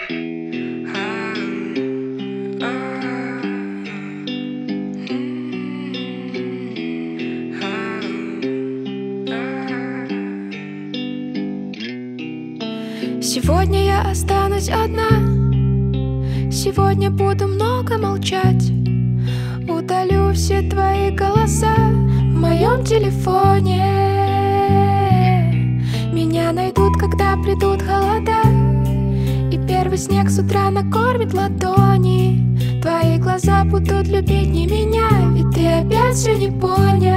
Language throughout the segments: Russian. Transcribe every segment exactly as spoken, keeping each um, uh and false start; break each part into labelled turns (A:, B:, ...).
A: Сегодня я останусь одна. Сегодня буду много молчать. Удалю все твои голоса в моем телефоне. Меня найдут, когда придут холода, и первый снег с утра накормит ладони. Твои глаза будут любить не меня, ведь ты опять все не понял.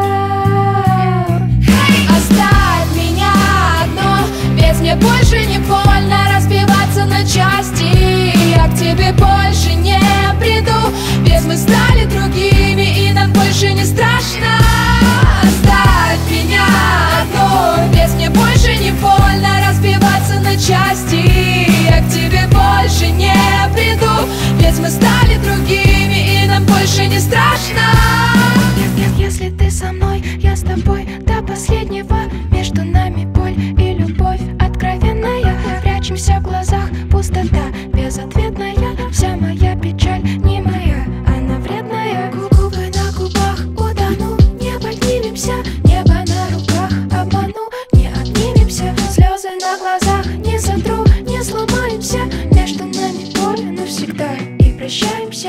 A: Оставь меня одну, ведь мне больше не больно разбиваться на части. Я к тебе больше не приду, ведь мы стали другими, и нам больше не страшно. Оставь меня одну, ведь мне больше не больно разбиваться на части. Я к тебе больше не приду, ведь мы стали другими, и нам больше не страшно. Нет, нет, если ты со мной, я с тобой до последнего. Между нами боль и любовь откровенная. Прячемся в глазах, пустота безответная. Вся моя печаль не моя, она вредная. Губы на губах утону, не поднимемся. Небо на руках обману, не обнимемся. Слезы на глазах не сотру, не сломаемся. Между нами боль навсегда, и прощаемся.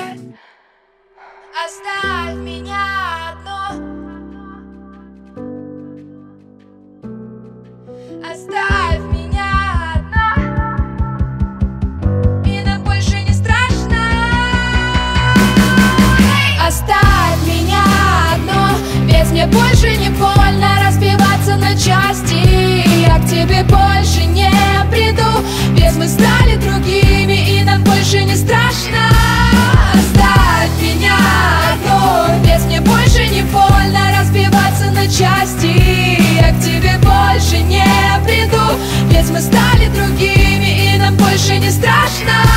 A: Оставь меня одну. Оставь меня одну, и нам больше не страшно. Оставь меня одну, ведь мне больше не больно разбиваться на части. Я к тебе больше не приду, ведь мы стали другими, и нам больше не страшно. Оставь меня одну, ведь мне больше не больно разбиваться на части. Я к тебе больше не приду, ведь мы стали другими, и нам больше не страшно.